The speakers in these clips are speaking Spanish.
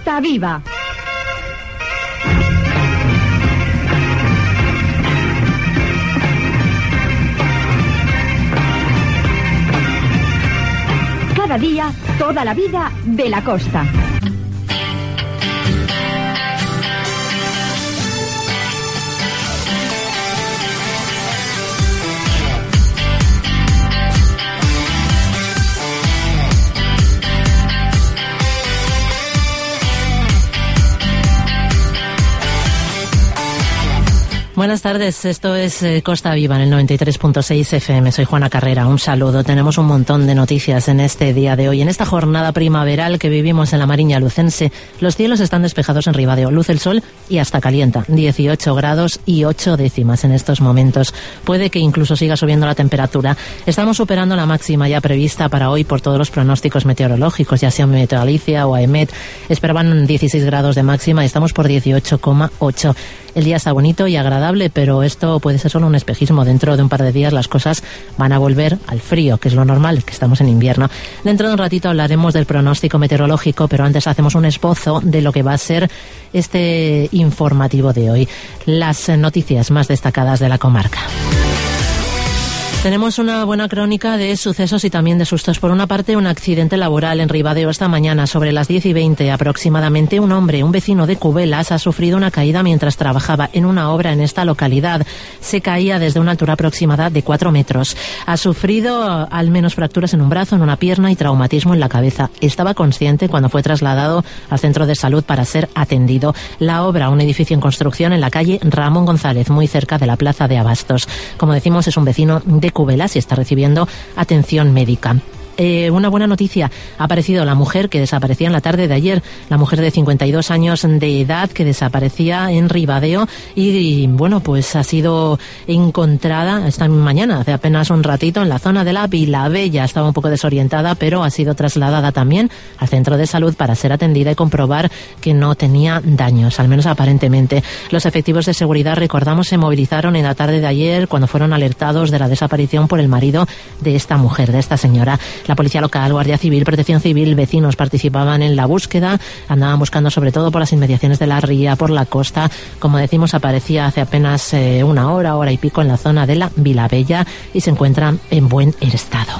Costa Viva. Cada día, toda la vida de la costa. Buenas tardes, esto es Costa Viva en el 93.6 FM. Soy Juana Carrera, un saludo. Tenemos un montón de noticias en este día de hoy. En esta jornada primaveral que vivimos en la Mariña Lucense, los cielos están despejados en Ribadeo, luce el sol y hasta calienta. 18 grados y 8 décimas en estos momentos. Puede que incluso siga subiendo la temperatura. Estamos superando la máxima ya prevista para hoy por todos los pronósticos meteorológicos, ya sea Meteo Galicia o AEMET. Esperaban 16 grados de máxima y estamos por 18,8. El día está bonito y agradable, pero esto puede ser solo un espejismo. Dentro de un par de días las cosas van a volver al frío, que es lo normal, que estamos en invierno. Dentro de un ratito hablaremos del pronóstico meteorológico, pero antes hacemos un esbozo de lo que va a ser este informativo de hoy. Las noticias más destacadas de la comarca. Tenemos una buena crónica de sucesos y también de sustos. Por una parte, un accidente laboral en Ribadeo esta mañana. Sobre las 10:20 aproximadamente, un hombre, un vecino de Cubelas, ha sufrido una caída mientras trabajaba en una obra en esta localidad. Se caía desde una altura aproximada de 4 metros. Ha sufrido al menos fracturas en un brazo, en una pierna y traumatismo en la cabeza. Estaba consciente cuando fue trasladado al centro de salud para ser atendido. La obra, un edificio en construcción en la calle Ramón González, muy cerca de la plaza de Abastos. Como decimos, es un vecino de Cubelas y está recibiendo atención médica. Una buena noticia, ha aparecido la mujer que desaparecía en la tarde de ayer, la mujer de 52 años de edad que desaparecía en Ribadeo y bueno, pues ha sido encontrada esta mañana, hace apenas un ratito, en la zona de la Vilabella. Estaba un poco desorientada, pero ha sido trasladada también al centro de salud para ser atendida y comprobar que no tenía daños, al menos aparentemente. Los efectivos de seguridad, recordamos, se movilizaron en la tarde de ayer cuando fueron alertados de la desaparición por el marido de esta mujer, de esta señora. La Policía Local, Guardia Civil, Protección Civil, vecinos participaban en la búsqueda, andaban buscando sobre todo por las inmediaciones de la ría, por la costa. Como decimos, aparecía hace apenas una hora y pico en la zona de la Vilabella y se encuentra en buen estado.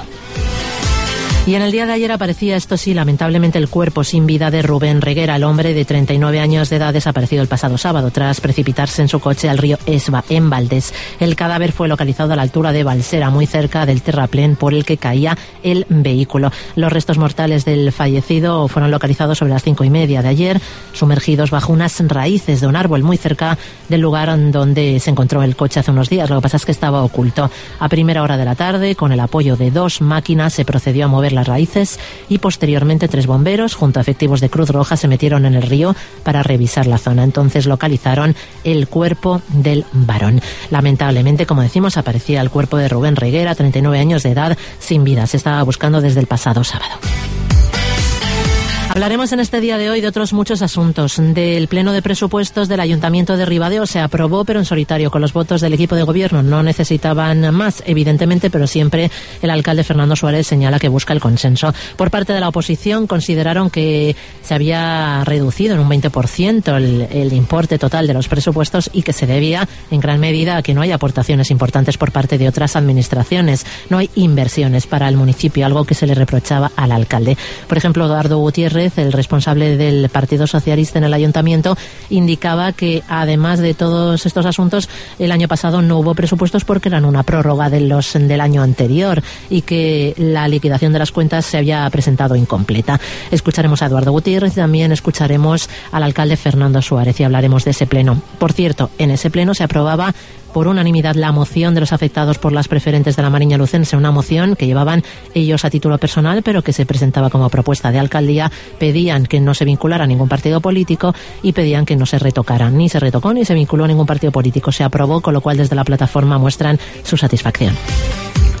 Y en el día de ayer aparecía, esto sí, lamentablemente, el cuerpo sin vida de Rubén Reguera, el hombre de 39 años de edad desaparecido el pasado sábado tras precipitarse en su coche al río Esba, en Valdés. El cadáver fue localizado a la altura de Balsera, muy cerca del terraplén por el que caía el vehículo. Los restos mortales del fallecido fueron localizados sobre las 5:30 de ayer, sumergidos bajo unas raíces de un árbol muy cerca del lugar donde se encontró el coche hace unos días. Lo que pasa es que estaba oculto. A primera hora de la tarde, con el apoyo de 2 máquinas, se procedió a mover las raíces y posteriormente 3 bomberos junto a efectivos de Cruz Roja se metieron en el río para revisar la zona. Entonces localizaron el cuerpo del varón. Lamentablemente, como decimos, aparecía el cuerpo de Rubén Reguera, 39 años de edad, sin vida. Se estaba buscando desde el pasado sábado. Hablaremos en este día de hoy de otros muchos asuntos. Del pleno de presupuestos del Ayuntamiento de Ribadeo se aprobó, pero en solitario, con los votos del equipo de gobierno. No necesitaban más, evidentemente, pero siempre el alcalde Fernando Suárez señala que busca el consenso. Por parte de la oposición consideraron que se había reducido en un 20% el importe total de los presupuestos y que se debía en gran medida a que no hay aportaciones importantes por parte de otras administraciones. No hay inversiones para el municipio, algo que se le reprochaba al alcalde. Por ejemplo, Eduardo Gutiérrez, el responsable del Partido Socialista en el Ayuntamiento, indicaba que además de todos estos asuntos, el año pasado no hubo presupuestos porque eran una prórroga del año anterior y que la liquidación de las cuentas se había presentado incompleta. Escucharemos a Eduardo Gutiérrez y también escucharemos al alcalde Fernando Suárez y hablaremos de ese pleno. Por cierto, en ese pleno se aprobaba por unanimidad la moción de los afectados por las preferentes de la Mariña Lucense, una moción que llevaban ellos a título personal, pero que se presentaba como propuesta de alcaldía. Pedían que no se vinculara a ningún partido político y pedían que no se retocara. Ni se retocó ni se vinculó a ningún partido político. Se aprobó, con lo cual desde la plataforma muestran su satisfacción.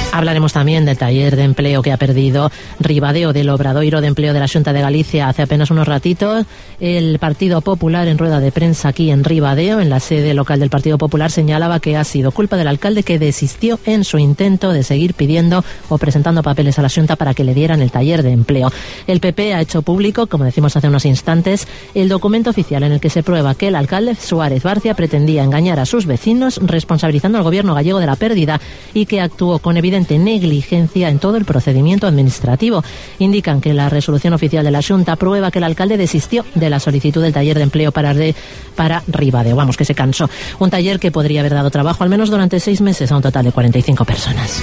Hablaremos también del taller de empleo que ha perdido Ribadeo, del Obradoiro de Empleo de la Xunta de Galicia hace apenas unos ratitos. El Partido Popular, en rueda de prensa aquí en Ribadeo, en la sede local del Partido Popular, señalaba que ha sido culpa del alcalde, que desistió en su intento de seguir pidiendo o presentando papeles a la Xunta para que le dieran el taller de empleo. El PP ha hecho público, como decimos hace unos instantes, el documento oficial en el que se prueba que el alcalde Suárez Barcia pretendía engañar a sus vecinos, responsabilizando al gobierno gallego de la pérdida, y que actuó con evidente negligencia en todo el procedimiento administrativo. Indican que la resolución oficial de la Xunta prueba que el alcalde desistió de la solicitud del taller de empleo para Ribadeo. Vamos, que se cansó. Un taller que podría haber dado trabajo al menos durante 6 meses a un total de 45 personas.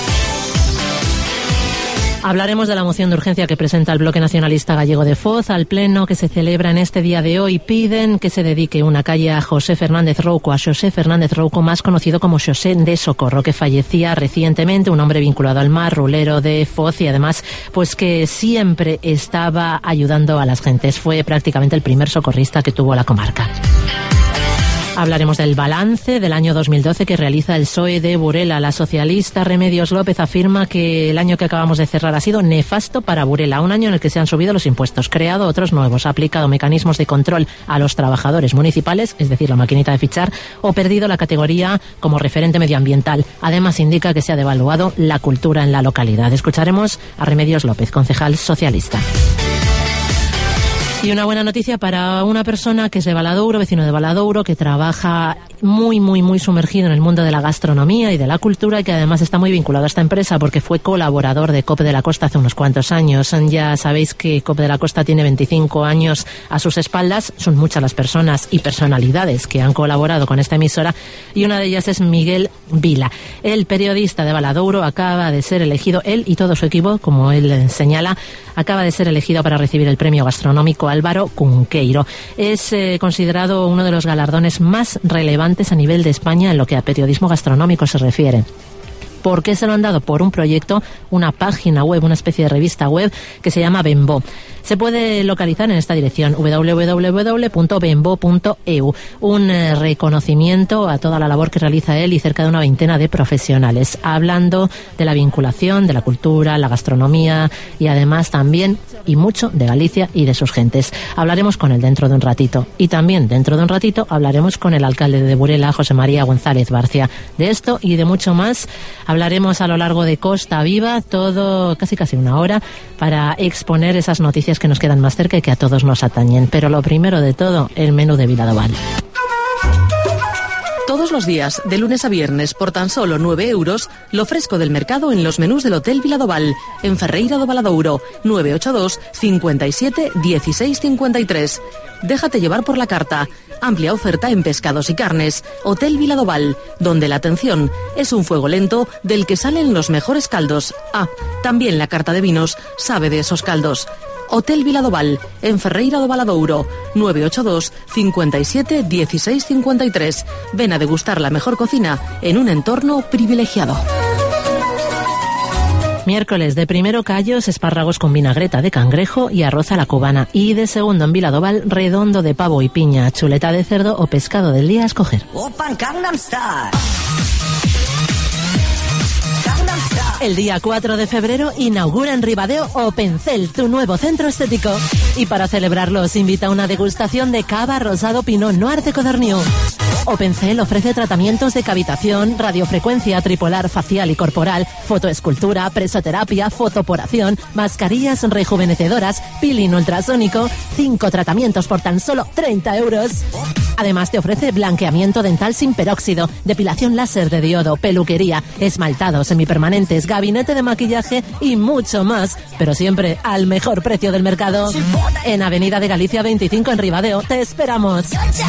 Hablaremos de la moción de urgencia que presenta el Bloque Nacionalista Gallego de Foz al Pleno, que se celebra en este día de hoy. Piden que se dedique una calle a José Fernández Rouco, más conocido como Xosé de Socorro, que fallecía recientemente, un hombre vinculado al mar, rulero de Foz, y además pues que siempre estaba ayudando a las gentes. Fue prácticamente el primer socorrista que tuvo la comarca. Hablaremos del balance del año 2012 que realiza el PSOE de Burela. La socialista Remedios López afirma que el año que acabamos de cerrar ha sido nefasto para Burela, un año en el que se han subido los impuestos, creado otros nuevos, aplicado mecanismos de control a los trabajadores municipales, es decir, la maquinita de fichar, o perdido la categoría como referente medioambiental. Además, indica que se ha devaluado la cultura en la localidad. Escucharemos a Remedios López, concejal socialista. Y una buena noticia para una persona que es de Valadouro, vecino de Valadouro, que trabaja muy sumergido en el mundo de la gastronomía y de la cultura, y que además está muy vinculado a esta empresa porque fue colaborador de COPE de la Costa hace unos cuantos años. Ya sabéis que COPE de la Costa tiene 25 años a sus espaldas. Son muchas las personas y personalidades que han colaborado con esta emisora, y una de ellas es Miguel Vila. El periodista de Valadouro acaba de ser elegido, él y todo su equipo, como él señala, acaba de ser elegido para recibir el premio gastronómico Álvaro Cunqueiro. Es considerado uno de los galardones más relevantes a nivel de España en lo que a periodismo gastronómico se refiere. ¿Por qué se lo han dado? Por un proyecto, una página web, una especie de revista web que se llama Bembo. Se puede localizar en esta dirección, www.bembo.eu. Un reconocimiento a toda la labor que realiza él y cerca de una veintena de profesionales, hablando de la vinculación de la cultura, la gastronomía y además también y mucho de Galicia y de sus gentes. Hablaremos con él dentro de un ratito, y también dentro de un ratito hablaremos con el alcalde de Burela, José María González Barcia. De esto y de mucho más hablaremos a lo largo de Costa Viva, todo casi una hora, para exponer esas noticias que nos quedan más cerca y que a todos nos atañen. Pero lo primero de todo, el menú de Viladoval. Todos los días, de lunes a viernes, por tan solo 9 euros, lo fresco del mercado en los menús del Hotel Viladoval, en Ferreira do Valadouro, 982 57 16 53. Déjate llevar por la carta. Amplia oferta en pescados y carnes. Hotel Viladoval, donde la atención es un fuego lento del que salen los mejores caldos. Ah, también la carta de vinos sabe de esos caldos. Hotel Viladoval, en Ferreira do Valadouro, 982 57 16 53. Ven a degustar la mejor cocina en un entorno privilegiado. Miércoles de primero, callos, espárragos con vinagreta de cangrejo y arroz a la cubana. Y de segundo, en Viladoval, redondo de pavo y piña, chuleta de cerdo o pescado del día a escoger. El día 4 de febrero inaugura en Ribadeo Opencel, tu nuevo centro estético. Y para celebrarlo os invita a una degustación de cava rosado Pinot Noir de Codorniu. Opencel ofrece tratamientos de cavitación, radiofrecuencia tripolar facial y corporal, fotoescultura, presoterapia, fotoporación, mascarillas rejuvenecedoras, peeling ultrasónico, 5 tratamientos por tan solo 30 euros. Además te ofrece blanqueamiento dental sin peróxido, depilación láser de diodo, peluquería, esmaltados semipermanentes, gabinete de maquillaje y mucho más, pero siempre al mejor precio del mercado. En Avenida de Galicia 25 en Ribadeo, te esperamos.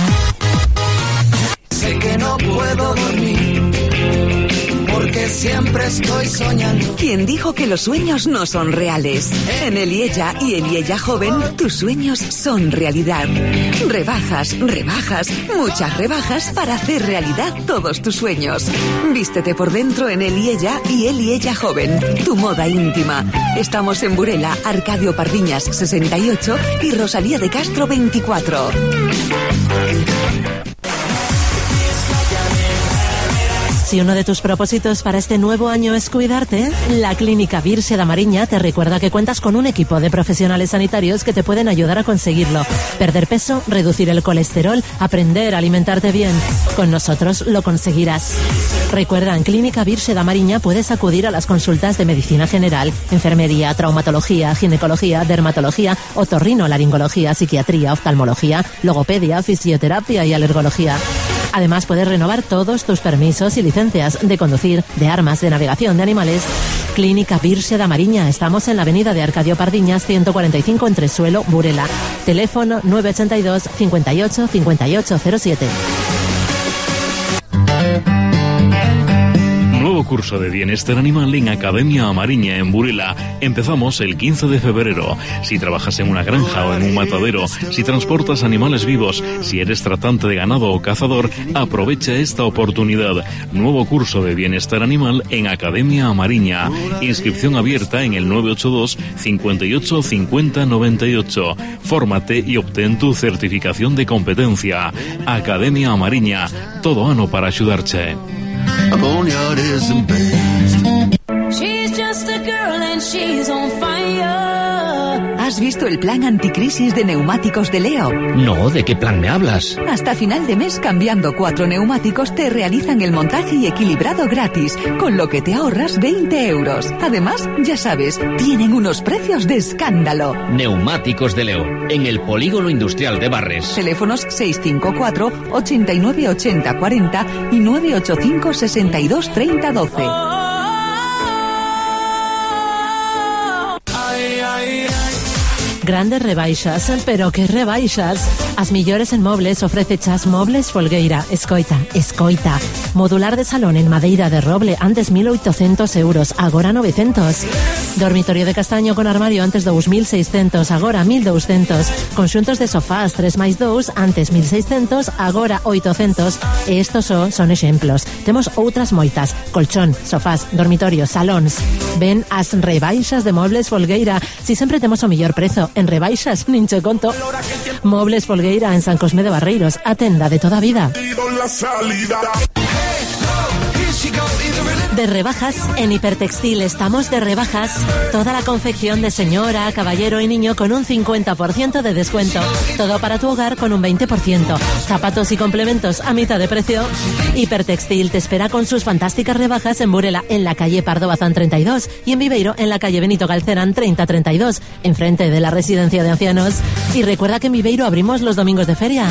Sé que no puedo dormir porque siempre estoy soñando. ¿Quién dijo que los sueños no son reales? En Eliella y Eliella Joven, tus sueños son realidad. Rebajas, muchas rebajas para hacer realidad todos tus sueños. Vístete por dentro en Eliella y Eliella Joven, tu moda íntima. Estamos en Burela, Arcadio Pardiñas 68 y Rosalía de Castro 24. Si uno de tus propósitos para este nuevo año es cuidarte, la Clínica Virse da Mariña te recuerda que cuentas con un equipo de profesionales sanitarios que te pueden ayudar a conseguirlo. Perder peso, reducir el colesterol, aprender a alimentarte bien. Con nosotros lo conseguirás. Recuerda, en Clínica Virse da Mariña puedes acudir a las consultas de medicina general, enfermería, traumatología, ginecología, dermatología, otorrinolaringología, psiquiatría, oftalmología, logopedia, fisioterapia y alergología. Además, puedes renovar todos tus permisos y licencias de conducir, de armas, de navegación, de animales. Clínica Virse da Mariña. Estamos en la avenida de Arcadio Pardiñas, 145 en Tresuelo, Burela. Teléfono 982 58 5807. Nuevo curso de bienestar animal en Academia Amariña en Burela. Empezamos el 15 de febrero. Si trabajas en una granja o en un matadero, si transportas animales vivos, si eres tratante de ganado o cazador, aprovecha esta oportunidad. Nuevo curso de bienestar animal en Academia Amariña. Inscripción abierta en el 982 58 50 98. Fórmate y obtén tu certificación de competencia. Academia Amariña. Todo ano para ayudarte. ¿Has visto el plan anticrisis de neumáticos de Leo? No, ¿de qué plan me hablas? Hasta final de mes, cambiando 4 neumáticos, te realizan el montaje y equilibrado gratis, con lo que te ahorras 20 euros. Además, ya sabes, tienen unos precios de escándalo. Neumáticos de Leo, en el Polígono Industrial de Barres. Teléfonos 654 89 80 40 y 985 62 30 12. Grandes rebaixas, pero que rebaixas. As millores en mobles ofrece Chas Mobles Folgueira. Escoita. Modular de salón en madeira de roble, antes 1.800 euros, agora 900. Dormitorio de castaño con armario, antes 2.600, agora 1.200. Conxuntos de sofás 3+2, antes 1.600, agora 800. E estos son exemplos. Temos outras moitas. Colchón, sofás, dormitorio, salóns. Ven as rebaixas de Mobles Folgueira. Si sempre temos o mellor prezo. En rebaixas, ninche conto. Mobles Folgueira en San Cosme de Barreiros, a tenda de toda vida. De rebajas, en Hipertextil estamos de rebajas. Toda la confección de señora, caballero y niño con un 50% de descuento. Todo para tu hogar con un 20%. Zapatos y complementos a mitad de precio. Hipertextil te espera con sus fantásticas rebajas en Burela, en la calle Pardo Bazán 32, y en Viveiro, en la calle Benito Galcerán 3032, enfrente de la residencia de ancianos. Y recuerda que en Viveiro abrimos los domingos de feria.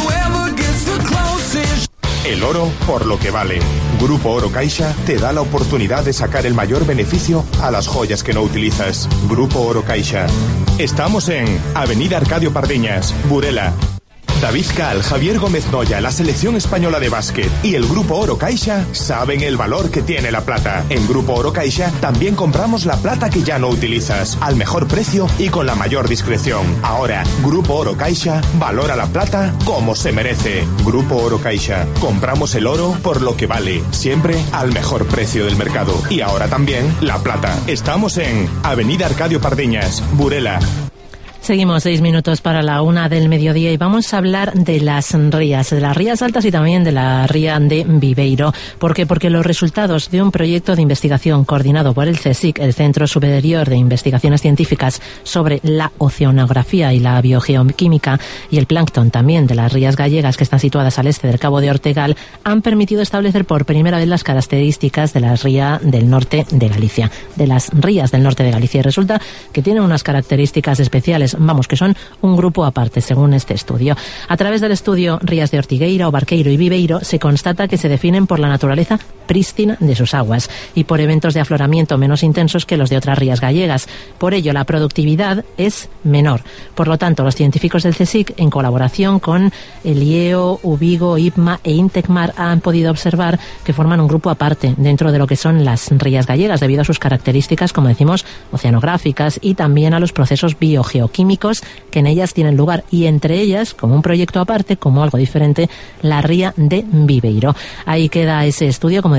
El oro por lo que vale. Grupo Oro Caixa te da la oportunidad de sacar el mayor beneficio a las joyas que no utilizas. Grupo Oro Caixa. Estamos en Avenida Arcadio Pardiñas, Burela. David Cal, Javier Gómez Noya, la selección española de básquet y el Grupo Oro Caixa saben el valor que tiene la plata. En Grupo Oro Caixa también compramos la plata que ya no utilizas, al mejor precio y con la mayor discreción. Ahora, Grupo Oro Caixa valora la plata como se merece. Grupo Oro Caixa. Compramos el oro por lo que vale, siempre al mejor precio del mercado. Y ahora también la plata. Estamos en Avenida Arcadio Pardiñas, Burela. Seguimos 6 minutos para la 1 del mediodía y vamos a hablar de las rías altas y también de la ría de Viveiro. ¿Por qué? Porque los resultados de un proyecto de investigación coordinado por el CSIC, el Centro Superior de Investigaciones Científicas sobre la Oceanografía y la Biogeoquímica, y el plancton también de las rías gallegas que están situadas al este del Cabo de Ortegal, han permitido establecer por primera vez las características de las rías del norte de Galicia. De las rías del norte de Galicia. Y resulta que tienen unas características especiales, que son un grupo aparte, según este estudio. A través del estudio Rías de Ortigueira, Obarqueiro y Viveiro, se constata que se definen por la naturaleza prístina de sus aguas y por eventos de afloramiento menos intensos que los de otras rías gallegas. Por ello, la productividad es menor. Por lo tanto, los científicos del CSIC, en colaboración con el IEO, Ubigo, IPMA e Intecmar, han podido observar que forman un grupo aparte dentro de lo que son las rías gallegas, debido a sus características, como decimos, oceanográficas y también a los procesos biogeoquímicos que en ellas tienen lugar, y entre ellas, como un proyecto aparte, como algo diferente, la ría de Viveiro. Ahí queda ese estudio, como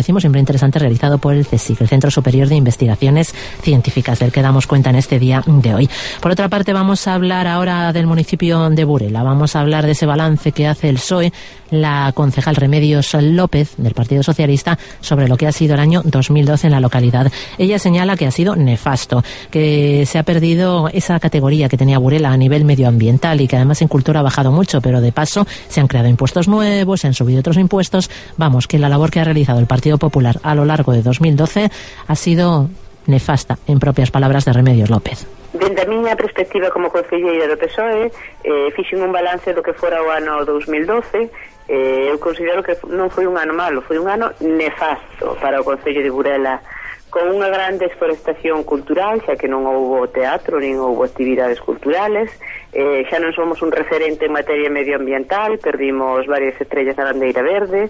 decimos, siempre interesante, realizado por el CSIC, el Centro Superior de Investigaciones Científicas, del que damos cuenta en este día de hoy. Por otra parte, vamos a hablar ahora del municipio de Burela. Vamos a hablar de ese balance que hace el PSOE, la concejal Remedios López, del Partido Socialista, sobre lo que ha sido el año 2012 en la localidad. Ella señala que ha sido nefasto, que se ha perdido esa categoría que tenía Burela a nivel medioambiental y que además en cultura ha bajado mucho, pero de paso se han creado impuestos nuevos, se han subido otros impuestos. Vamos, que la labor que ha realizado el Partido Popular a lo largo de 2012 ha sido nefasta, en propias palabras de Remedios López. Dende a miña perspectiva como concelleira do PSOE, fixen un balance do que fora o ano 2012. Eu considero que non foi un ano malo, foi un ano nefasto para o Concello de Burela, con unha gran desforestación cultural, xa que non houbo teatro nin houbo actividades culturales, xa non somos un referente en materia medioambiental, perdimos varias estrellas da bandeira verde,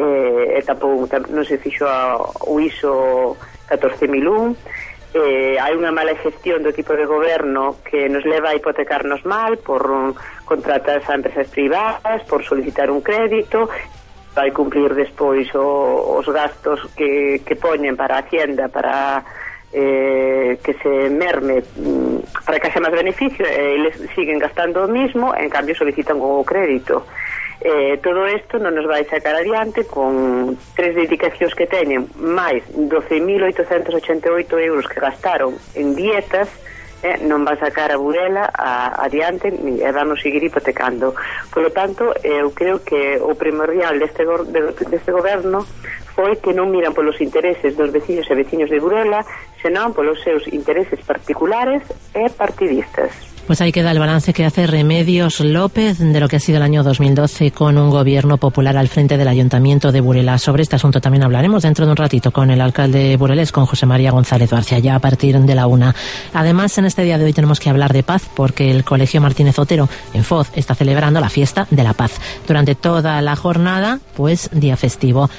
e tampouco non se fixo o ISO 14001. Hai unha mala gestión do equipo de goberno que nos leva a hipotecarnos mal por contratas a empresas privadas, por solicitar un crédito, vai cumplir despois os gastos que poñen para a Hacienda, para que se merme, para que haxa máis beneficio, eles siguen gastando o mismo, en cambio solicitan o crédito. Todo isto non nos vai sacar adiante con 3 dedicacións que teñen máis 12.888 euros que gastaron en dietas, non va a sacar a Burela adiante e vamos seguir hipotecando. Por lo tanto, eu creo que o primordial deste goberno foi que non miran polos intereses dos veciños e veciños de Burela, senón polos seus intereses particulares e partidistas. Pues ahí queda el balance que hace Remedios López de lo que ha sido el año 2012 con un gobierno popular al frente del Ayuntamiento de Burela. Sobre este asunto también hablaremos dentro de un ratito con el alcalde burelés, con José María González Barcia, ya a partir de la 1. Además, en este día de hoy tenemos que hablar de paz porque el Colegio Martínez Otero en Foz está celebrando la fiesta de la paz. Durante toda la jornada, pues día festivo.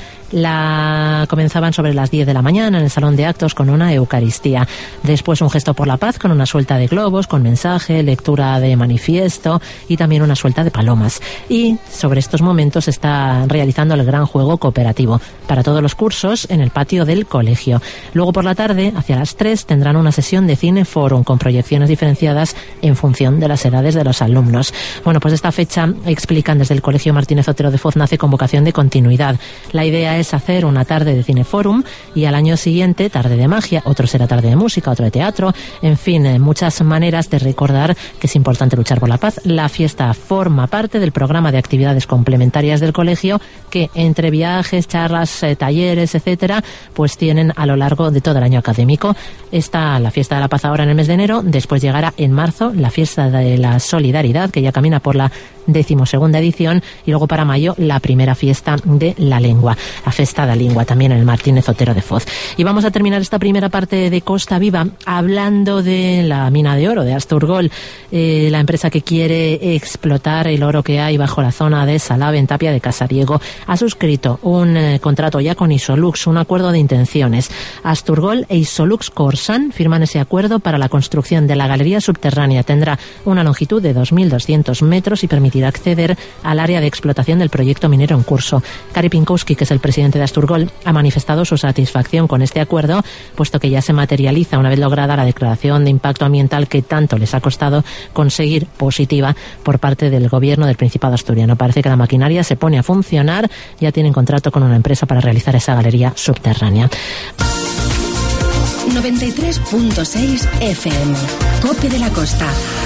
Comenzaban sobre las 10 de la mañana en el salón de actos con una Eucaristía. Después un gesto por la paz con una suelta de globos, con mensaje, lectura de manifiesto y también una suelta de palomas. Y sobre estos momentos se está realizando el gran juego cooperativo para todos los cursos en el patio del colegio. Luego por la tarde, hacia las 3, tendrán una sesión de cine forum con proyecciones diferenciadas en función de las edades de los alumnos. Bueno, pues esta fecha, explican desde el Colegio Martínez Otero de Foz, nace con vocación de continuidad. La idea es hacer una tarde de cineforum y al año siguiente tarde de magia, otro será tarde de música, otro de teatro, en fin, muchas maneras de recordar que es importante luchar por la paz. La fiesta forma parte del programa de actividades complementarias del colegio que entre viajes, charlas, talleres, etcétera, pues tienen a lo largo de todo el año académico. Está la fiesta de la paz ahora en el mes de enero, después llegará en marzo la fiesta de la solidaridad, que ya camina por la 12ª edición, y luego para mayo la primera fiesta de la lengua, la Festa da Lingua, también en el Martínez Otero de Foz. Y vamos a terminar esta primera parte de Costa Viva hablando de la mina de oro de Asturgol, la empresa que quiere explotar el oro que hay bajo la zona de Salave en Tapia de Casariego. Ha suscrito un contrato ya con Isolux, un acuerdo de intenciones. Asturgol e Isolux Corsan firman ese acuerdo para la construcción de la galería subterránea. Tendrá una longitud de 2.200 metros y permitirá acceder al área de explotación del proyecto minero en curso. Kari Pinkowski, que es el presidente de Asturgol, ha manifestado su satisfacción con este acuerdo, puesto que ya se materializa una vez lograda la declaración de impacto ambiental que tanto les ha costado conseguir positiva por parte del gobierno del Principado asturiano. Parece que la maquinaria se pone a funcionar, ya tienen contrato con una empresa para realizar esa galería subterránea. 93.6 FM, Cope de la Costa.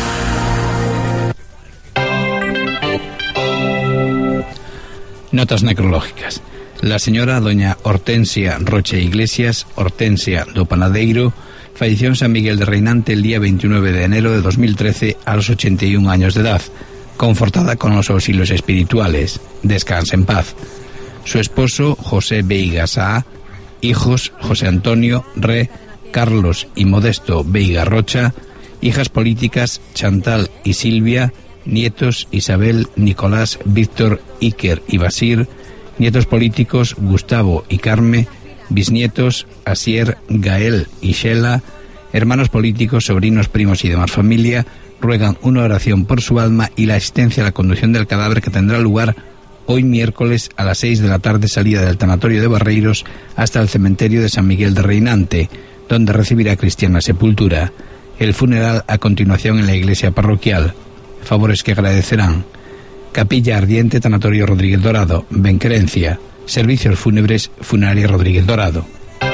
Notas necrológicas. La señora doña Hortensia Rocha Iglesias, Hortensia do Panadeiro, falleció en San Miguel de Reinante el día 29 de enero de 2013 a los 81 años de edad, confortada con los auxilios espirituales. Descansa en paz. Su esposo, José Veiga Sá, hijos, José Antonio, Re, Carlos y Modesto Veiga Rocha, hijas políticas, Chantal y Silvia, nietos, Isabel, Nicolás, Víctor, Iker y Basir, nietos políticos, Gustavo y Carme, bisnietos, Asier, Gael y Shela, hermanos políticos, sobrinos, primos y demás familia, ruegan una oración por su alma y la asistencia a la conducción del cadáver que tendrá lugar hoy miércoles a las 6 de la tarde, salida del tanatorio de Barreiros hasta el cementerio de San Miguel de Reinante, donde recibirá cristiana sepultura. El funeral a continuación en la iglesia parroquial. Favores que agradecerán: Capilla Ardiente, Tanatorio Rodríguez Dorado, Benquerencia. Servicios fúnebres, Funeraria Rodríguez Dorado.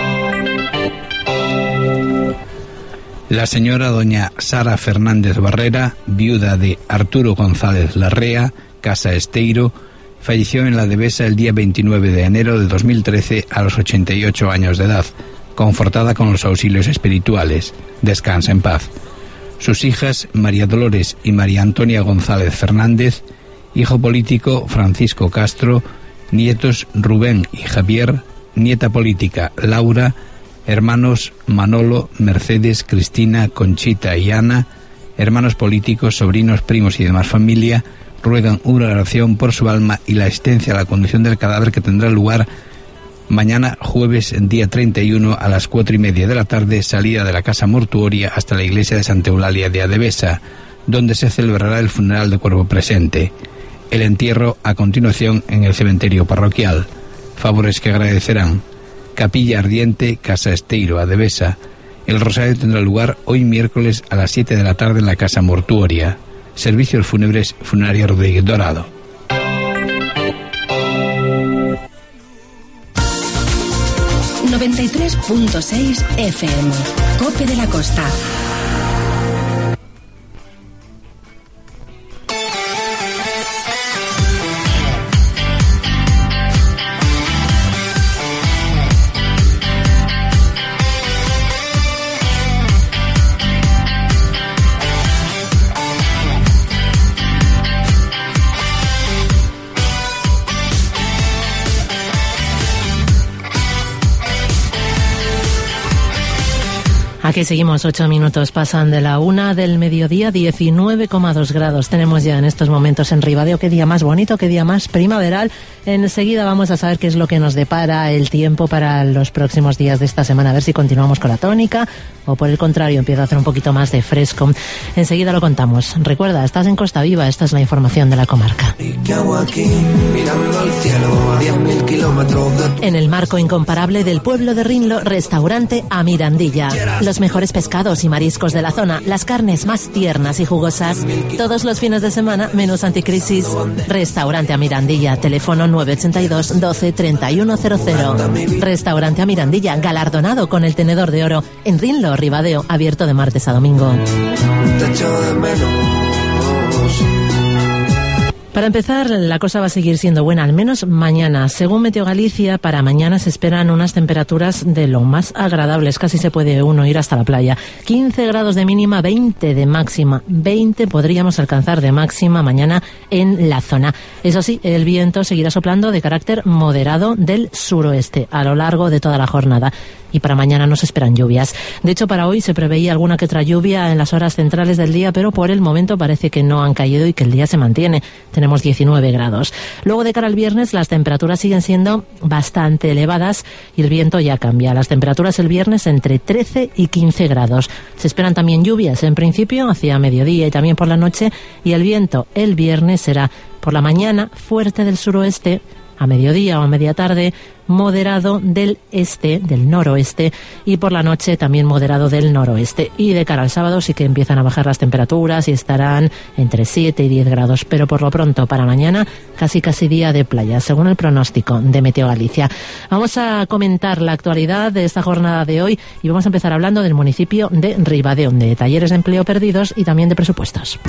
La señora doña Sara Fernández Barrera, viuda de Arturo González Larrea, Casa Esteiro, falleció en la Devesa el día 29 de enero de 2013 a los 88 años de edad, confortada con los auxilios espirituales. Descansa en paz. Sus hijas, María Dolores y María Antonia González Fernández, hijo político Francisco Castro, nietos Rubén y Javier, nieta política Laura, hermanos Manolo, Mercedes, Cristina, Conchita y Ana, hermanos políticos, sobrinos, primos y demás familia, ruegan una oración por su alma y la asistencia a la conducción del cadáver, que tendrá lugar mañana jueves, día 31, a las 4:30 de la tarde, salida de la casa mortuoria hasta la iglesia de Santa Eulalia de Adevesa, donde se celebrará el funeral de cuerpo presente. El entierro a continuación en el cementerio parroquial. Favores que agradecerán: Capilla Ardiente, Casa Esteiro, Adevesa. El rosario tendrá lugar hoy miércoles a las 7 de la tarde en la casa mortuoria. Servicios fúnebres, Funeraria Rodríguez Dorado. ...93.6 FM... Cope de la Costa. Aquí seguimos, 8 minutos pasan de la 1 del mediodía, 19,2 grados tenemos ya en estos momentos en Ribadeo. Qué día más bonito, qué día más primaveral. Enseguida vamos a saber qué es lo que nos depara el tiempo para los próximos días de esta semana, a ver si continuamos con la tónica o por el contrario empieza a hacer un poquito más de fresco. Enseguida lo contamos. Recuerda, estás en Costa Viva, esta es la información de la comarca. En el marco incomparable del pueblo de Rinlo, restaurante A Mirandilla. Los mejores pescados y mariscos de la zona, las carnes más tiernas y jugosas. Todos los fines de semana, menús anticrisis. Restaurante A Mirandilla, teléfono 982 12 3100. Restaurante A Mirandilla, galardonado con el tenedor de oro en Rinlo, Ribadeo, abierto de martes a domingo. Para empezar, la cosa va a seguir siendo buena, al menos mañana. Según Meteo Galicia, para mañana se esperan unas temperaturas de lo más agradables. Casi se puede uno ir hasta la playa. 15 grados de mínima, 20 de máxima. 20 podríamos alcanzar de máxima mañana en la zona. Eso sí, el viento seguirá soplando de carácter moderado del suroeste a lo largo de toda la jornada. Y para mañana no se esperan lluvias. De hecho, para hoy se preveía alguna que otra lluvia en las horas centrales del día, pero por el momento parece que no han caído y que el día se mantiene. Tenemos 19 grados. Luego, de cara al viernes, las temperaturas siguen siendo bastante elevadas y el viento ya cambia. Las temperaturas el viernes entre 13 y 15 grados. Se esperan también lluvias, en principio, hacia mediodía y también por la noche. Y el viento el viernes será por la mañana fuerte del suroeste, a mediodía o a media tarde moderado del este, del noroeste, y por la noche también moderado del noroeste. Y de cara al sábado sí que empiezan a bajar las temperaturas y estarán entre 7 y 10 grados, pero por lo pronto para mañana casi día de playa, según el pronóstico de Meteo Galicia. Vamos a comentar la actualidad de esta jornada de hoy y vamos a empezar hablando del municipio de Ribadeo, de talleres de empleo perdidos y también de presupuestos.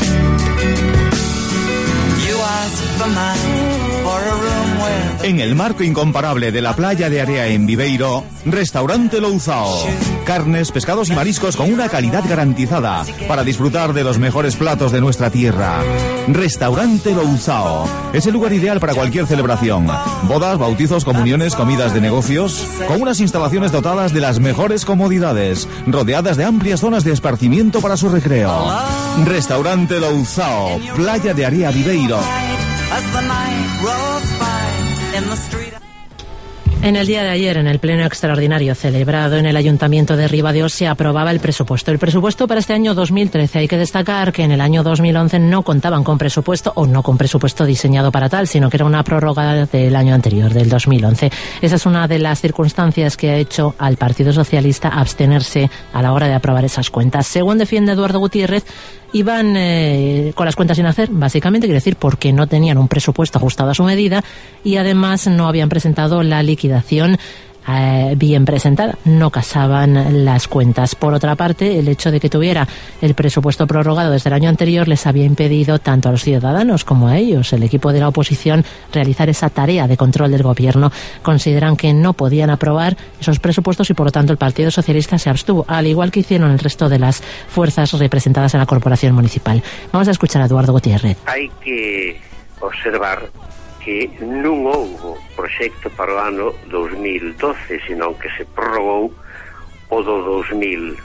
En el marco incomparable de la playa de Area en Viveiro, Restaurante Louzao. Carnes, pescados y mariscos con una calidad garantizada para disfrutar de los mejores platos de nuestra tierra. Restaurante Louzao es el lugar ideal para cualquier celebración. Bodas, bautizos, comuniones, comidas de negocios, con unas instalaciones dotadas de las mejores comodidades, rodeadas de amplias zonas de esparcimiento para su recreo. Restaurante Louzao, playa de Area Viveiro. En el día de ayer, en el pleno extraordinario celebrado en el Ayuntamiento de Ribadeo, se aprobaba el presupuesto. El presupuesto para este año 2013. Hay que destacar que en el año 2011 no contaban con presupuesto, o no con presupuesto diseñado para tal, sino que era una prórroga del año anterior, del 2011. Esa es una de las circunstancias que ha hecho al Partido Socialista abstenerse a la hora de aprobar esas cuentas. Según defiende Eduardo Gutiérrez, iban con las cuentas sin hacer, básicamente, quiere decir porque no tenían un presupuesto ajustado a su medida y además no habían presentado la liquidación bien presentada, no casaban las cuentas. Por otra parte, el hecho de que tuviera el presupuesto prorrogado desde el año anterior les había impedido tanto a los ciudadanos como a ellos, el equipo de la oposición, realizar esa tarea de control del gobierno. Consideran que no podían aprobar esos presupuestos y por lo tanto el Partido Socialista se abstuvo, al igual que hicieron el resto de las fuerzas representadas en la corporación municipal. Vamos a escuchar a Eduardo Gutiérrez. Hay que observar que non houbo proxecto para o ano 2012, senón que se prorrogou o do 2011.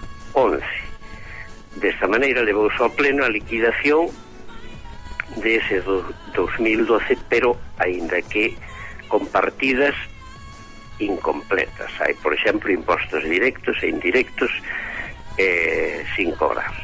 Desta maneira levouse ao pleno a liquidación dese do 2012, pero aínda que con partidas incompletas. Hai, por exemplo, impostos directos e indirectos sin cobrar.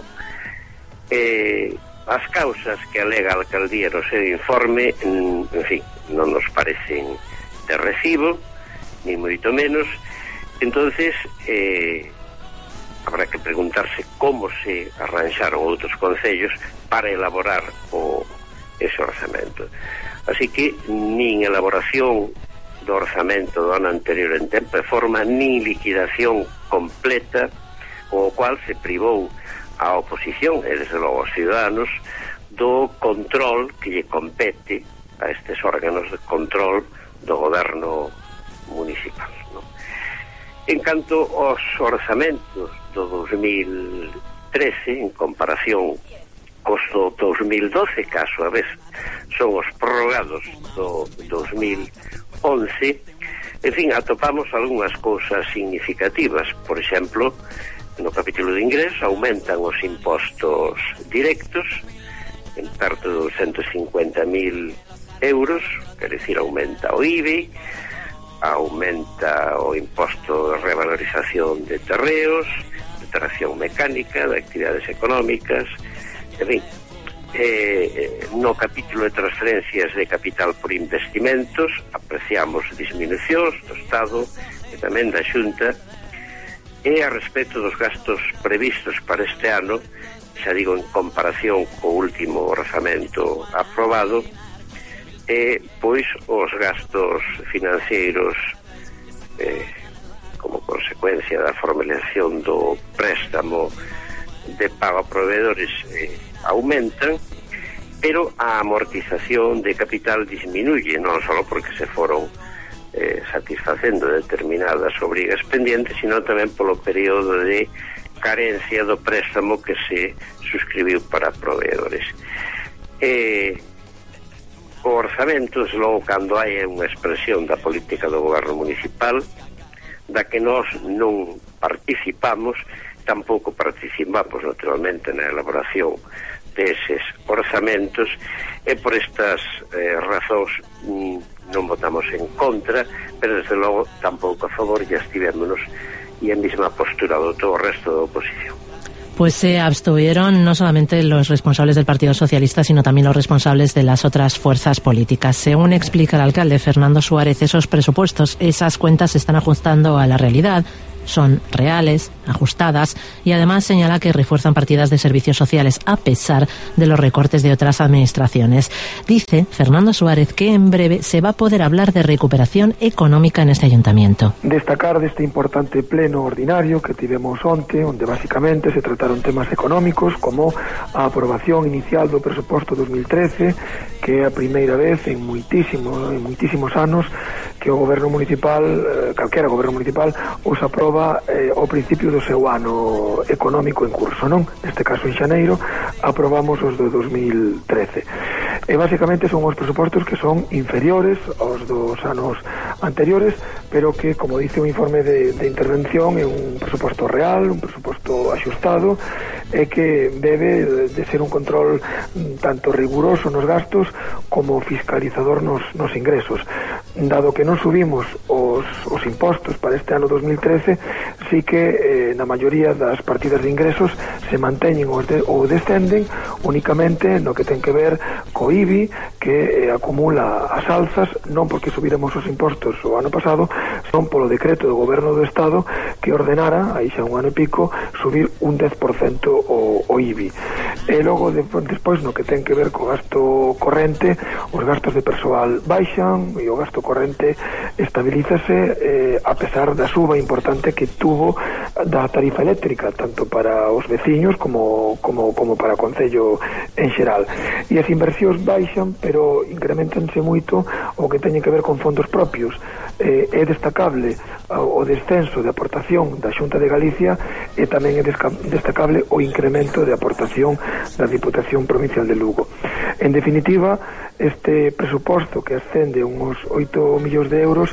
As causas que alega a alcaldía no seu informe, en fin, non nos parecen de recibo, ni moito menos. Entonces, habrá que preguntarse como se arranxaron outros concellos para elaborar ese orzamento. Así que, nin elaboración do orzamento do ano anterior en tempo e forma, nin liquidación completa, o cual se privou a oposición e desde logo aos ciudadanos do control que lle compete a estes órganos de control do goberno municipal, non? En canto aos orzamentos do 2013, en comparación cos do 2012, caso a vez son os prorrogados do 2011, en fin, atopamos algunhas cousas significativas. Por exemplo, no capítulo de ingresos aumentan os impostos directos en perto de 250.000 euros, quer decir, aumenta o IBI, aumenta o imposto de revalorización de terreos, de tracción mecánica, de actividades económicas, en fin. No capítulo de transferencias de capital por investimentos apreciamos disminucións do Estado e tamén da Xunta. E a respecto dos gastos previstos para este ano, xa digo, en comparación co último orzamento aprobado, pois os gastos financeiros como consecuencia da formalización do préstamo de pago a proveedores aumentan, pero a amortización de capital disminuye, non só porque se foron satisfacendo determinadas obrigas pendientes, sino tamén polo período de carencia do préstamo que se suscribiu para proveedores. O orzamento, logo, cando hai unha expresión da política do goberno municipal, da que nós non participamos, tampouco participamos naturalmente na elaboración deses orzamentos, e por estas razóns non votamos en contra, pero desde logo tampouco a favor, e estivémonos e a mesma postura do todo o resto da oposición. Pues se abstuvieron no solamente los responsables del Partido Socialista, sino también los responsables de las otras fuerzas políticas. Según explica el alcalde Fernando Suárez, esos presupuestos, esas cuentas se están ajustando a la realidad, son reales, ajustadas, y además señala que refuerzan partidas de servicios sociales a pesar de los recortes de otras administraciones. Dice Fernando Suárez que en breve se va a poder hablar de recuperación económica en este ayuntamiento. Destacar deste importante pleno ordinario que tivemos onte, onde basicamente se trataron temas económicos como a aprobación inicial do presuposto 2013, que é a primeira vez en moitísimos anos que o goberno municipal, calquera goberno municipal, os aproba ao principio do seu ano económico en curso, non? Neste caso, en xaneiro, aprobamos os do 2013. E basicamente son os presupostos que son inferiores aos dos anos anteriores, pero que, como dice o informe de intervención, é un presuposto real, un presuposto axustado, e que debe de ser un control tanto riguroso nos gastos como fiscalizador nos ingresos. dado que non subimos os impostos para este ano 2013, sí que na maioría das partidas de ingresos se manteñen ou descenden únicamente no que ten que ver co IBI, que acumula as alzas non porque subiremos os impostos o ano pasado, son polo decreto do goberno do Estado que ordenara, aí xa un ano e pico, subir un 10% o IBI. E logo despois no que ten que ver co gasto corrente, os gastos de persoal baixan e o gasto corrente estabilízase a pesar da suba importante que tuvo da tarifa eléctrica, tanto para os veciños como para o Concello en xeral. E as inversións baixan, pero incrementanse moito o que teñen que ver con fondos propios. É destacable o descenso de aportación da Xunta de Galicia e tamén é destacable o incremento de aportación da Diputación Provincial de Lugo. En definitiva, este presuposto que ascende uns 8 millóns de euros,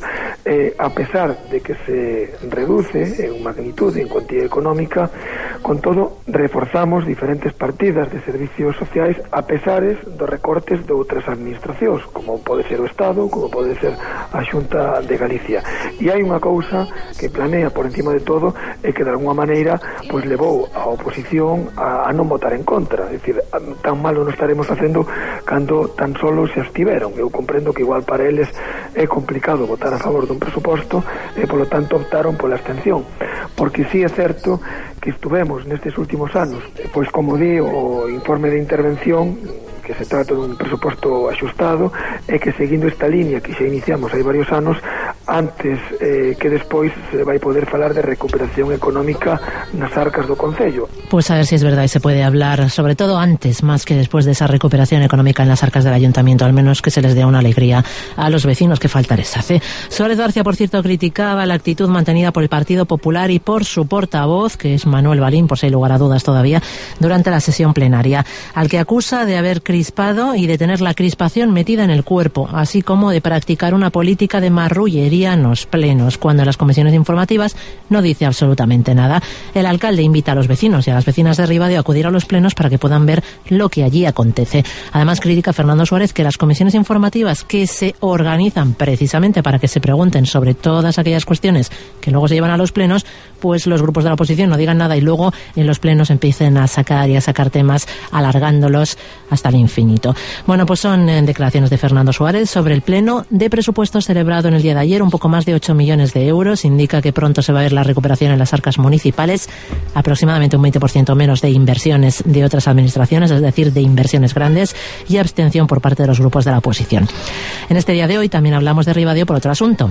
a pesar de que se reduce en magnitude, en cuantía económica, con todo reforzamos diferentes partidas de servicios sociais a pesares dos recortes de outras administracións, como pode ser o Estado, como pode ser a Xunta de Galicia. E hai unha cousa que planea por encima de todo e que de alguma maneira pois levou a oposición a non votar en contra. É dicir, tan malo non estaremos facendo cando tan solo se abstiveron. Eu comprendo que igual para eles é complicado votar a favor dun presuposto e polo tanto optaron pola abstención, porque sí é certo que estuvemos nestes últimos anos, pois como di o informe de intervención, que se trata dun presuposto axustado e que seguindo esta línea que xa iniciamos hai varios anos, antes que despois se vai poder falar de recuperación económica nas arcas do Concello. Pues a ver si es verdad y se puede hablar, sobre todo antes, más que después de esa recuperación económica en las arcas del ayuntamiento, al menos que se les dé una alegría a los vecinos, que falta les hace. Suárez García, por cierto, criticaba la actitud mantenida por el Partido Popular y por su portavoz, que es Manuel Balín, por si hay lugar a dudas todavía, durante la sesión plenaria, al que acusa de haber crispado y de tener la crispación metida en el cuerpo, así como de practicar una política de marrullería en los plenos, cuando en las comisiones informativas no dice absolutamente nada. El alcalde invita a los vecinos y a las vecinas de Ribadeo a acudir a los plenos para que puedan ver lo que allí acontece. Además, critica a Fernando Suárez que las comisiones informativas que se organizan precisamente para que se pregunten sobre todas aquellas cuestiones que luego se llevan a los plenos, pues los grupos de la oposición no digan nada y luego en los plenos empiecen a sacar temas alargándolos hasta el infinito. Bueno, pues son declaraciones de Fernando Suárez sobre el pleno de presupuestos celebrado en el día de ayer, un poco más de 8 millones de euros. Indica que pronto se va a ver la recuperación en las arcas municipales, aproximadamente un 20% menos de inversiones de otras administraciones, es decir, de inversiones grandes, y abstención por parte de los grupos de la oposición. En este día de hoy también hablamos de Ribadeo por otro asunto.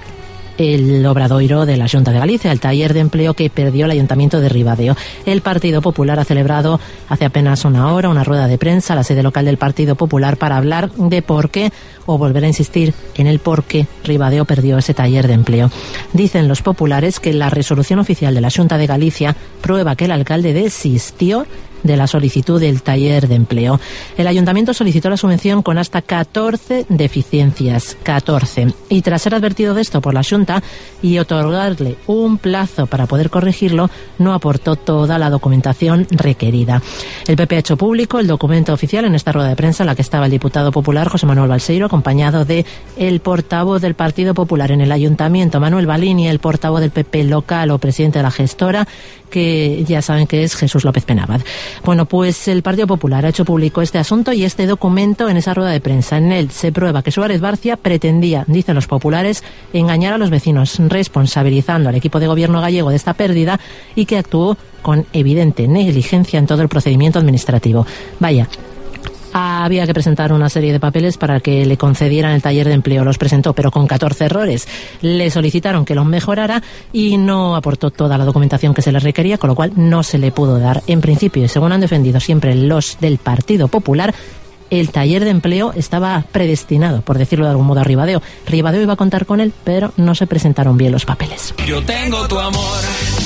El obradoiro de la Xunta de Galicia, el taller de empleo que perdió el Ayuntamiento de Ribadeo. El Partido Popular ha celebrado hace apenas una hora una rueda de prensa a la sede local del Partido Popular para hablar de por qué, o volver a insistir en el por qué Ribadeo perdió ese taller de empleo. Dicen los populares que la resolución oficial de la Xunta de Galicia prueba que el alcalde desistió de la solicitud del taller de empleo. El ayuntamiento solicitó la subvención con hasta 14 deficiencias, 14. Y tras ser advertido de esto por la Xunta y otorgarle un plazo para poder corregirlo, no aportó toda la documentación requerida. El PP ha hecho público el documento oficial en esta rueda de prensa en la que estaba el diputado popular José Manuel Balseiro, acompañado de el portavoz del Partido Popular en el ayuntamiento, Manuel Balín, y el portavoz del PP local o presidente de la gestora, que ya saben que es Jesús López Penabad. Bueno, pues el Partido Popular ha hecho público este asunto y este documento en esa rueda de prensa. En él se prueba que Suárez García pretendía, dicen los populares, engañar a los vecinos, responsabilizando al equipo de gobierno gallego de esta pérdida, y que actuó con evidente negligencia en todo el procedimiento administrativo. Vaya, había que presentar una serie de papeles para que le concedieran el taller de empleo. Los presentó, pero con 14 errores. Le solicitaron que los mejorara y no aportó toda la documentación que se le requería, con lo cual no se le pudo dar. En principio, y según han defendido siempre los del Partido Popular, el taller de empleo estaba predestinado, por decirlo de algún modo, a Ribadeo. Ribadeo iba a contar con él, pero no se presentaron bien los papeles. Yo tengo tu amor.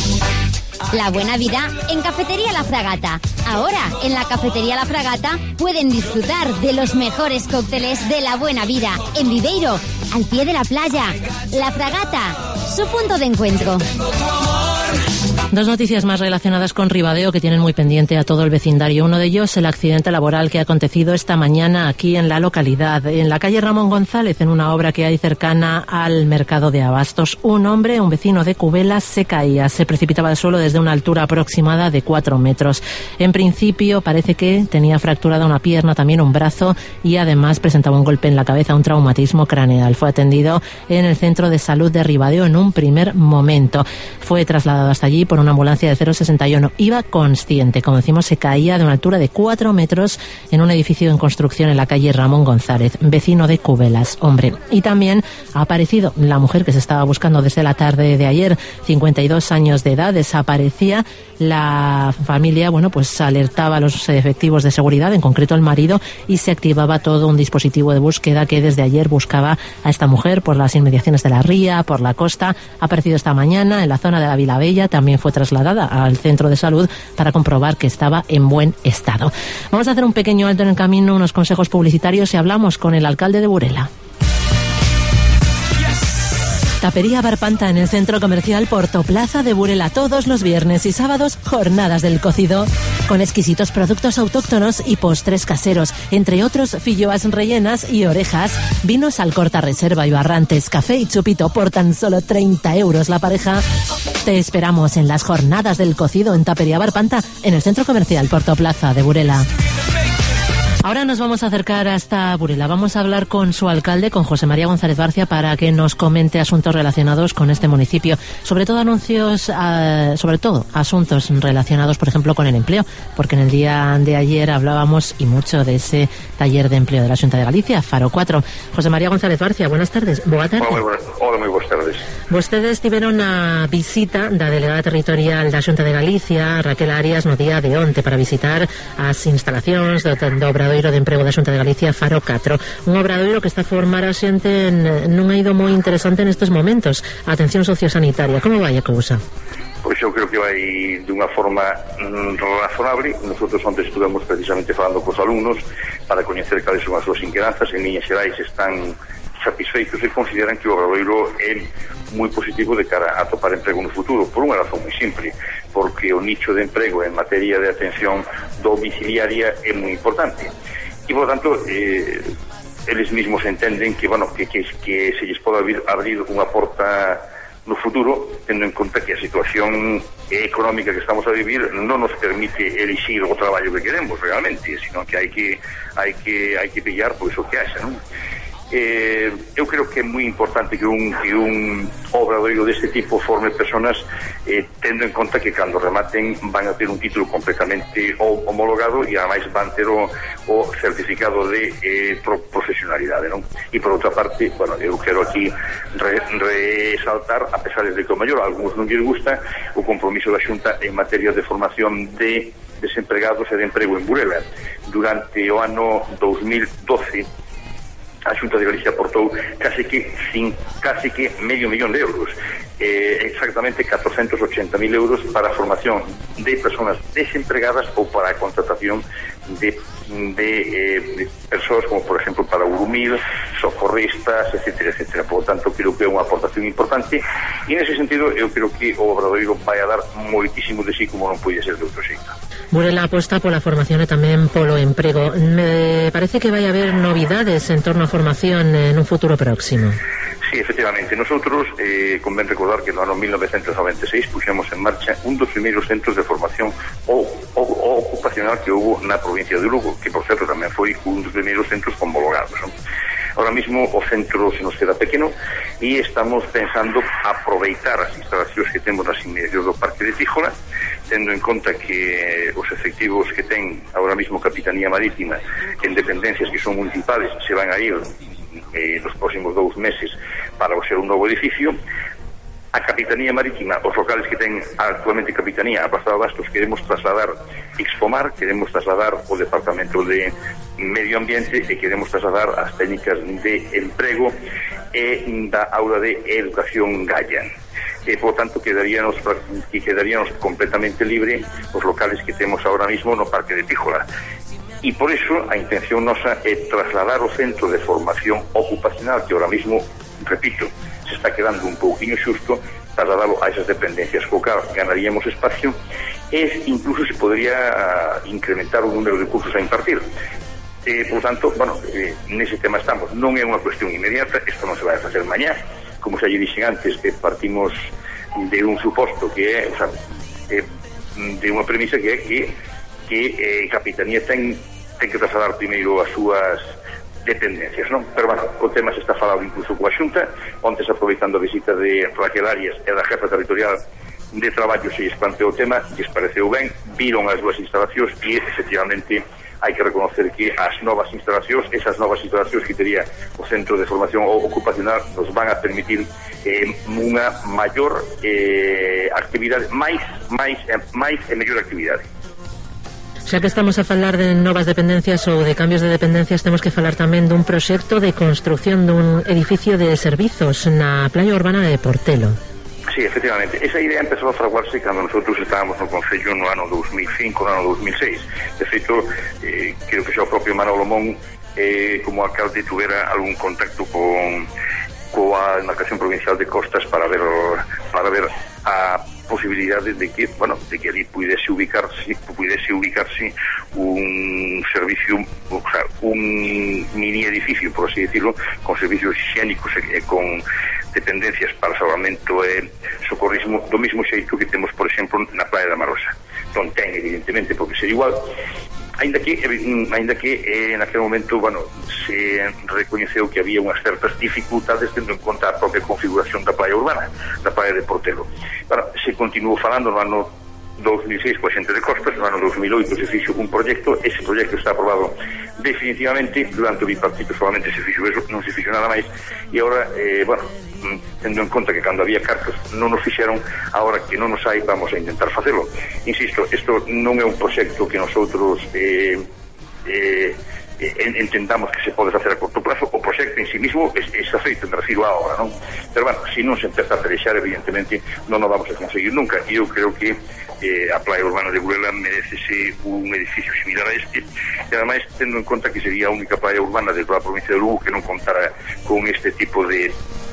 La buena vida en Cafetería La Fragata. Ahora, en la Cafetería La Fragata pueden disfrutar de los mejores cócteles de la buena vida. En Viveiro, al pie de la playa. La Fragata, su punto de encuentro. Dos noticias más relacionadas con Ribadeo que tienen muy pendiente a todo el vecindario. Uno de ellos, el accidente laboral que ha acontecido esta mañana aquí en la localidad, en la calle Ramón González, en una obra que hay cercana al mercado de abastos. Un hombre, un vecino de Cubelas, se caía, se precipitaba al suelo desde una altura aproximada de 4 metros. En principio parece que tenía fracturada una pierna, también un brazo, y además presentaba un golpe en la cabeza, un traumatismo craneal. Fue atendido en el centro de salud de Ribadeo en un primer momento. Fue trasladado hasta allí por una ambulancia de 061. Iba consciente, como decimos, se caía de una altura de 4 metros en un edificio en construcción en la calle Ramón González, vecino de Cubelas, hombre. Y también ha aparecido la mujer que se estaba buscando desde la tarde de ayer, 52 años de edad, desaparecía. La familia, pues alertaba a los efectivos de seguridad, en concreto el marido, y se activaba todo un dispositivo de búsqueda que desde ayer buscaba a esta mujer por las inmediaciones de la ría, por la costa. Ha aparecido esta mañana en la zona de la Vilabella, también fue trasladada al centro de salud para comprobar que estaba en buen estado. Vamos a hacer un pequeño alto en el camino, unos consejos publicitarios, y hablamos con el alcalde de Burela. Tapería Barpanta en el centro comercial Portoplaza de Burela. Todos los viernes y sábados, jornadas del cocido, con exquisitos productos autóctonos y postres caseros, entre otros filloas rellenas y orejas, vinos Alcorta Reserva y Barrantes, café y chupito por tan solo 30 euros la pareja. Te esperamos en las jornadas del cocido en Tapería Barpanta en el centro comercial Portoplaza de Burela. Ahora nos vamos a acercar hasta Burela. Vamos a hablar con su alcalde, con José María González Barcia, para que nos comente asuntos relacionados con este municipio. Sobre todo asuntos relacionados, por ejemplo, con el empleo, porque en el día de ayer hablábamos y mucho de ese taller de empleo de la Xunta de Galicia, Faro 4. José María González Barcia, buenas tardes. Boa tarde. Hola, moi boas tardes. Vostedes tiveron a visita da delegada territorial da Xunta de Galicia, Raquel Arias, no día de onte, para visitar as instalacións do obradoiro de emprego da Xunta de Galicia, Faro 4. Un obradoiro que está a formar a xente nun eido moi interesante nestes momentos. A atención sociosanitaria, como vai a cousa? Pois eu creo que vai dunha forma razonable. Nosotros onde estuvemos precisamente falando cos alumnos para coñecer cales son as súas inquedanzas. En líneas xerais están satisfeitos e consideran que o obradoiro é moi positivo de cara a topar emprego no futuro, por unha razón moi simple, porque o nicho de emprego en materia de atención domiciliaria é moi importante e, por tanto, eles mesmos entenden que se lles pode abrir unha porta no futuro, tendo en conta que a situación económica que estamos a vivir non nos permite elixir o traballo que queremos realmente, sino que hai que pillar pois o que haxa, non? Eu creo que é moi importante que un obradoiro deste tipo forme personas tendo en conta que cando rematen van a ter un título completamente homologado e ademais van ter o certificado de profesionalidade, non? E por outra parte, eu quero aquí resaltar, a pesar de que o mellor a algúns non lles gusta, o compromiso da Xunta en materia de formación de desempregados e de emprego en Burela. Durante o ano 2012 a Xunta de Galicia aportou casi que medio millón de euros, exactamente 480.000 euros para a formación de personas desempregadas ou para a contratación de persoas como, por exemplo, para Urumil, socorristas, etcétera. Por tanto, creo que é unha aportación importante e nese sentido eu creo que o obradoiro vai a dar moitísimo de sí, como non pode ser de outro xeito. Burela aposta pola formación e tamén polo emprego. Me parece que vai haber novidades en torno á formación en un futuro próximo. Sí, efectivamente. Nosotros, convén recordar que no ano 1996 puxemos en marcha un dos primeiros centros de formación ocupacional que hubo na provincia de Lugo, que por certo tamén foi un dos primeiros centros homologados, non? Ahora mismo o centro se nos queda pequeno e estamos pensando aproveitar as instalacións que temos nas inmediacións do Parque de Tíjola, tendo en conta que os efectivos que ten ahora mismo Capitanía Marítima en dependencias que son municipales se van a ir nos próximos 2 meses para o ser un novo edificio. A Capitanía Marítima, os locales que ten actualmente Capitanía, a Plaza de Abastos, queremos trasladar Expomar, queremos trasladar o Departamento de Medio Ambiente e queremos trasladar as técnicas de emprego e da aula de educación Gallan. Por tanto, quedaríanos completamente libre os locales que temos ahora mismo no Parque de Tíjola. E por iso a intención nosa é trasladar o centro de formación ocupacional que ahora mismo, repito, se está quedando un pouquinho xusto trasladalo a esas dependencias, co cal ganaríamos espacio e incluso se podría incrementar o número de cursos a impartir. Por tanto, bueno, nese tema estamos. Non é unha cuestión inmediata, isto non se vai a facer mañá, como xa lle dixen antes, partimos de un suposto que é, o sea, de unha premisa que é que Capitanía ten que trasladar primeiro as súas dependencias, non? Pero, bueno, o tema se está falado incluso coa Xunta, ontes aproveitando a visita de Raquel Arias e da jefa territorial de traballo se lles planteou o tema, lles pareceu ben, viron as dúas instalacións e, efectivamente, hai que reconocer que as novas instalacións, esas novas instalacións que tería o Centro de Formación Ocupacional, nos van a permitir unha maior actividade, máis e mellor actividade. Xa que estamos a falar de novas dependencias ou de cambios de dependencias, temos que falar tamén dun proxecto de construción dun edificio de servizos na playa urbana de Portelo. Sí, efectivamente. Esa idea empezou a fraguarse cando nosotros estábamos no Concello no ano 2005, no ano 2006. De feito, creo que xa o propio Manolo Mon, como alcalde, tuvera algún contacto coa Demarcación Provincial de Costas para ver a posibilidade de que, bueno, de que ali pudese ubicarse un servicio, o sea, un mini edificio, por así decirlo, con servicios higiénicos e con dependencias para salvamento e socorrismo, do mismo xeito que temos, por exemplo, na Praia da Marosa. Non ten, evidentemente, porque ser igual, ainda que naquele momento, bueno, se recoñeceu que había unhas certas dificultades tendo en conta a propia configuración da praia urbana, da praia de Portelo. Bueno, se continuou falando no ano 2006 coa xente de Costas, no ano 2008 se fixo un proxecto, ese proxecto está aprobado definitivamente, durante o bipartito solamente se fixo eso, non se fixo nada máis, e agora, bueno, tendo en conta que cando había cartos non nos fixeron, agora que non nos hai, vamos a intentar facelo. Insisto, isto non é un proxecto que nosotros entendamos que se pode facer a corto plazo. O proxecto en sí mismo está feito, me refiro a ahora, non? Pero, bueno, se non se empeza a pelexar, evidentemente non o vamos a conseguir nunca, e eu creo que a Playa Urbana de Burela merecese un edificio similar a este, e ademais tendo en conta que sería a única playa urbana de toda a provincia de Lugo que non contara con este tipo de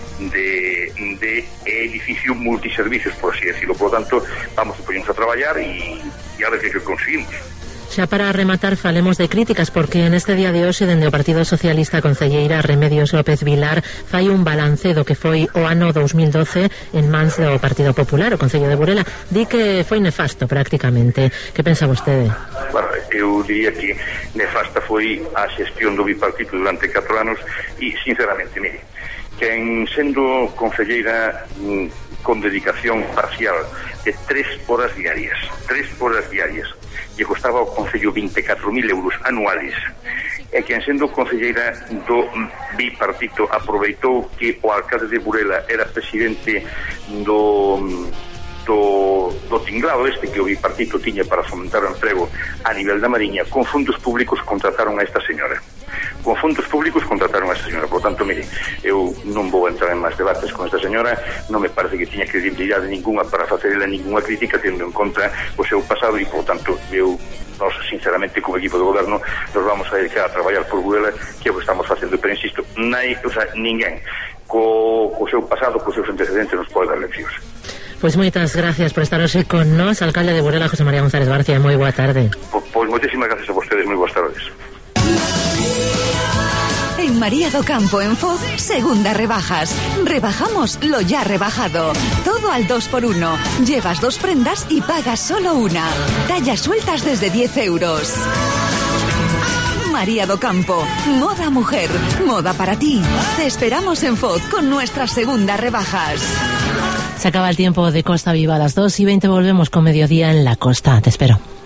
edificio multiservicios, por así decirlo. Por lo tanto, vamos a ponernos a traballar e a ver que conseguimos. Xa para rematar, falemos de críticas, porque en este día de hoxe, dende o Partido Socialista, a concelleira Remedios López Vilar fai un balance do que foi o ano 2012 en mans do Partido Popular. O Concello de Burela di que foi nefasto prácticamente. Que pensa vostede? Bueno, eu diría que nefasta foi a xestión do bipartito durante 4 anos e, sinceramente, mire, quen sendo concelleira con dedicación parcial de 3 horas diarias, lle costaba ao Concello 24.000 euros anuales, e quen sendo concelleira do bipartito aproveitou que o alcalde de Burela era presidente do tinglado este que o bipartito tiña para fomentar o emprego a nivel da Mariña, con fondos públicos contrataron a esta señora. Por tanto, mire, eu non vou entrar en máis debates con esta señora, non me parece que tiña credibilidade ninguna para facerle ninguna crítica tendo en conta o seu pasado, e, por tanto, nós, sinceramente, como equipo de goberno, nos vamos a dedicar a traballar por Burela, que é o que estamos facendo, pero insisto, ninguén co seu pasado, co seus antecedentes, nos pode dar leccións. Pois moitas gracias por estar hoxe con nós, alcalde de Burela, José María González Barcia. Moi boa tarde. Pois moitísimas gracias a vostedes, moi boas tardes. En María do Campo, en Foz, segunda rebajas. Rebajamos lo ya rebajado. Todo al 2x1. Llevas 2 prendas y pagas solo una. Tallas sueltas desde 10 euros. María do Campo. Moda mujer. Moda para ti. Te esperamos en Foz con nuestras segundas rebajas. Se acaba el tiempo de Costa Viva a las 2:20. Volvemos con Mediodía en la Costa. Te espero.